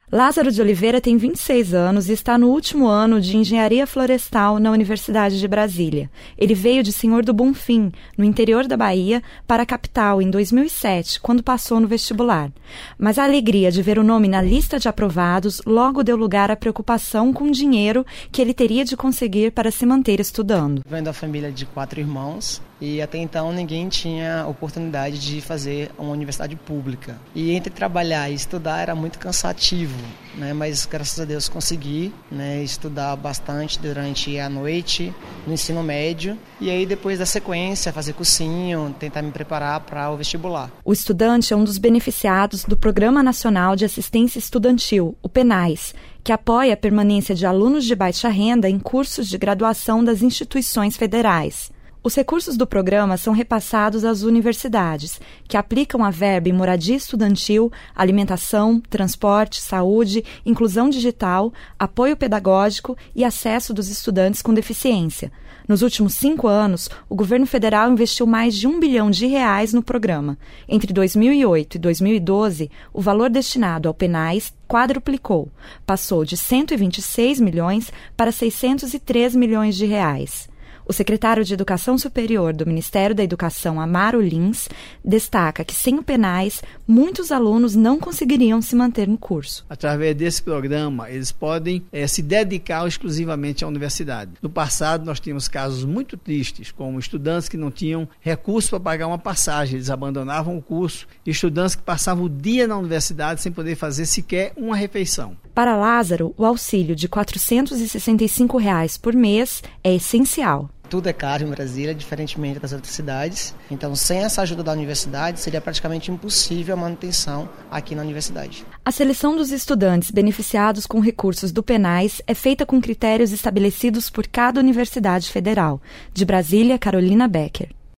Lázaro de Oliveira tem 26 anos e está no último ano de Engenharia Florestal na Universidade de Brasília. Ele veio de Senhor do Bonfim, no interior da Bahia, para a capital em 2007, quando passou no vestibular. Mas a alegria de ver o nome na lista de aprovados logo deu lugar à preocupação com o dinheiro que ele teria de conseguir para se manter estudando. Venho da família de 4 irmãos e até então ninguém tinha oportunidade de fazer uma universidade pública. E entre trabalhar e estudar era muito cansativo, né? Mas graças a Deus consegui, né, estudar bastante durante a noite no ensino médio e aí depois da sequência fazer cursinho, tentar me preparar para o vestibular. O estudante é um dos beneficiados do Programa Nacional de Assistência Estudantil, o PNAES, que apoia a permanência de alunos de baixa renda em cursos de graduação das instituições federais. Os recursos do programa são repassados às universidades, que aplicam a verba em moradia estudantil, alimentação, transporte, saúde, inclusão digital, apoio pedagógico e acesso dos estudantes com deficiência. Nos últimos 5 anos, o governo federal investiu mais de R$1 bilhão no programa. Entre 2008 e 2012, o valor destinado ao PNAES quadruplicou, passou de 126 milhões para 603 milhões de reais. O secretário de Educação Superior do Ministério da Educação, Amaro Lins, destaca que sem o PNAES, muitos alunos não conseguiriam se manter no curso. Através desse programa, eles podem se dedicar exclusivamente à universidade. No passado, nós tínhamos casos muito tristes, como estudantes que não tinham recurso para pagar uma passagem, eles abandonavam o curso, e estudantes que passavam o dia na universidade sem poder fazer sequer uma refeição. Para Lázaro, o auxílio de R$ 465 por mês é essencial. Tudo é caro em Brasília, diferentemente das outras cidades. Então, sem essa ajuda da universidade, seria praticamente impossível a manutenção aqui na universidade. A seleção dos estudantes beneficiados com recursos do PNAES é feita com critérios estabelecidos por cada universidade federal. De Brasília, Carolina Becker.